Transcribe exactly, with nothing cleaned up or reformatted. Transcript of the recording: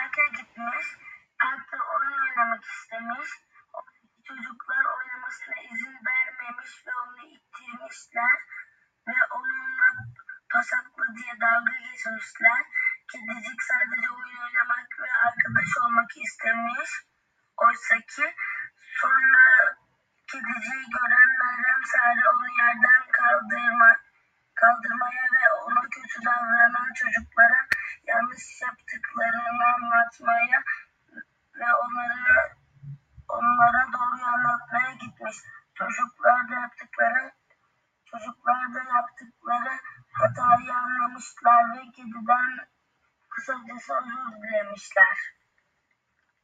parka gitmiş. Parkta oyun oynamak istemiş. Çocuklar oynamasına izin vermemiş ve onu ittirmişler. Ve onunla pasaklı diye dalga geçmişler. Kedicik sadece oyun oynamak ve arkadaş olmak istemiş. Oysa ki sonra kediciyi gören Meryem Sare onu yerden kaldırma, kaldırmaya ve ona kötü davranan çocuklara yanlış yaptıklarını anlatmaya ve onları onlara doğruyu anlatmaya gitmiş. Çocuklar da yaptıkları çocuklar da yaptıkları hatayı anlamışlar ve kediden kısacası özür dilemişler.